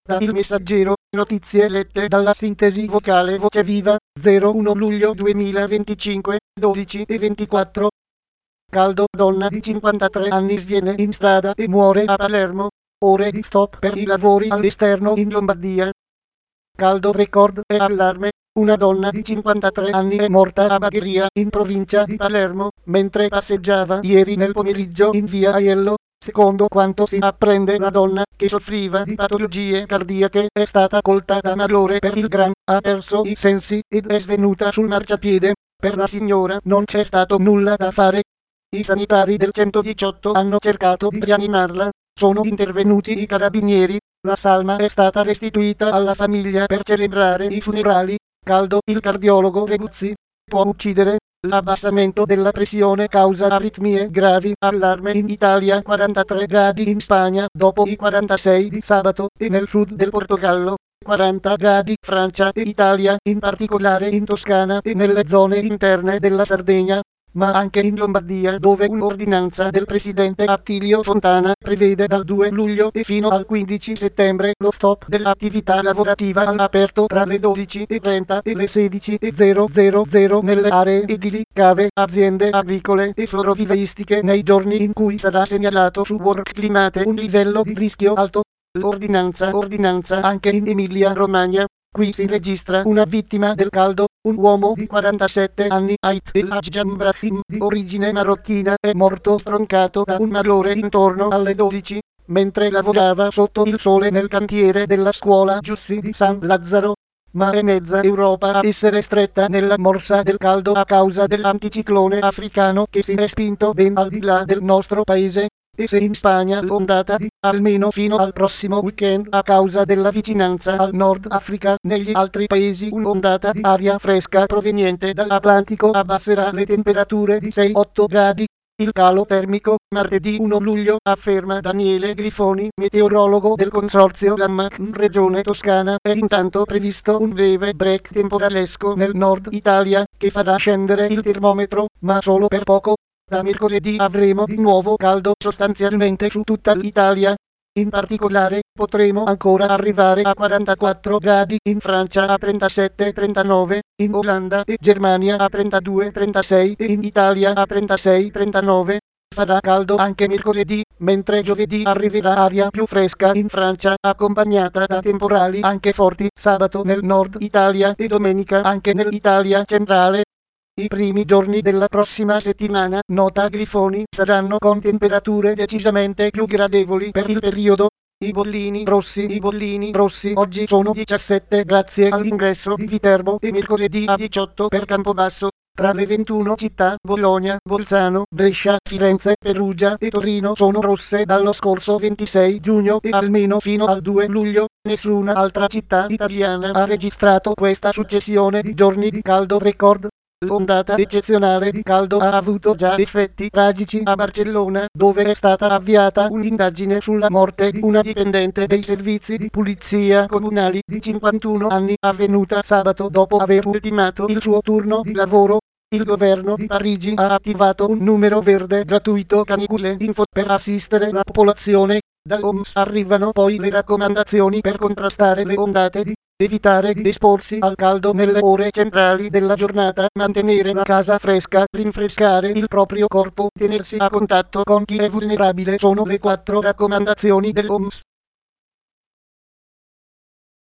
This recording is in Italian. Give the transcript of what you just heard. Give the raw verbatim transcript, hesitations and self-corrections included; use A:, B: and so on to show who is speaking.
A: Da Il Messaggero, notizie lette dalla sintesi vocale Voce Viva, zero uno luglio duemilaventicinque, dodici e ventiquattro. Caldo, donna di cinquantatré anni sviene in strada e muore a Palermo. Ore di stop per i lavori all'esterno in Lombardia. Caldo record e allarme. Una donna di cinquantatré anni è morta a Bagheria, in provincia di Palermo, mentre passeggiava ieri nel pomeriggio in via Aiello. Secondo quanto si apprende, la donna, che soffriva di patologie cardiache, è stata colta da malore per il gran, ha perso i sensi ed è svenuta sul marciapiede. Per la signora non c'è stato nulla da fare. I sanitari del centodiciotto hanno cercato di rianimarla. Sono intervenuti i carabinieri. La salma è stata restituita alla famiglia per celebrare i funerali. Caldo, il cardiologo Rebuzzi. Può uccidere. L'abbassamento della pressione causa aritmie gravi. Allarme in Italia, quarantatré gradi in Spagna, dopo i quarantasei di sabato, e nel sud del Portogallo. quaranta gradi Francia e Italia, in particolare in Toscana e nelle zone interne della Sardegna, ma anche in Lombardia, dove un'ordinanza del presidente Attilio Fontana prevede dal due luglio e fino al quindici settembre lo stop dell'attività lavorativa all'aperto tra le dodici e trenta e le sedici e zero zero zero nelle aree edili, cave, aziende agricole e florovivaistiche nei giorni in cui sarà segnalato su Work Climate un livello di rischio alto. L'ordinanza ordinanza anche in Emilia-Romagna. Qui si registra una vittima del caldo, un uomo di quarantasette anni, Ait El Hadjan Brahim, di origine marocchina, è morto stroncato da un malore intorno alle dodici, mentre lavorava sotto il sole nel cantiere della scuola Giussi di San Lazzaro. Ma è mezza Europa a essere stretta nella morsa del caldo a causa dell'anticiclone africano che si è spinto ben al di là del nostro paese. E se in Spagna l'ondata di, almeno fino al prossimo weekend a causa della vicinanza al Nord Africa, negli altri paesi un'ondata di aria fresca proveniente dall'Atlantico abbasserà le temperature di sei otto gradi. Il calo termico, martedì primo luglio, afferma Daniele Grifoni, meteorologo del consorzio LAMMAC in Regione Toscana, è intanto previsto un breve break temporalesco nel nord Italia, che farà scendere il termometro, ma solo per poco. Da mercoledì avremo di nuovo caldo sostanzialmente su tutta l'Italia. In particolare, potremo ancora arrivare a quarantaquattro gradi in Francia, a trentasette trentanove, in Olanda e Germania a trentadue trentasei e in Italia a trentasei trentanove. Farà caldo anche mercoledì, mentre giovedì arriverà aria più fresca in Francia, accompagnata da temporali anche forti sabato nel nord Italia e domenica anche nell'Italia centrale. I primi giorni della prossima settimana, nota Grifoni, saranno con temperature decisamente più gradevoli per il periodo. I bollini rossi, i bollini rossi oggi sono diciassette grazie all'ingresso di Viterbo e mercoledì a diciotto per Campobasso. Tra le ventuno città, Bologna, Bolzano, Brescia, Firenze, Perugia e Torino sono rosse dallo scorso ventisei giugno e almeno fino al due luglio. Nessuna altra città italiana ha registrato questa successione di giorni di caldo record. L'ondata eccezionale di caldo ha avuto già effetti tragici a Barcellona, dove è stata avviata un'indagine sulla morte di una dipendente dei servizi di pulizia comunali di cinquantuno anni, avvenuta sabato dopo aver ultimato il suo turno di lavoro. Il governo di Parigi ha attivato un numero verde gratuito Canicule Info per assistere la popolazione. Dall'O M S arrivano poi le raccomandazioni per contrastare le ondate di evitare di esporsi al caldo nelle ore centrali della giornata, mantenere la casa fresca, rinfrescare il proprio corpo, tenersi a contatto con chi è vulnerabile sono le quattro raccomandazioni dell'O M S.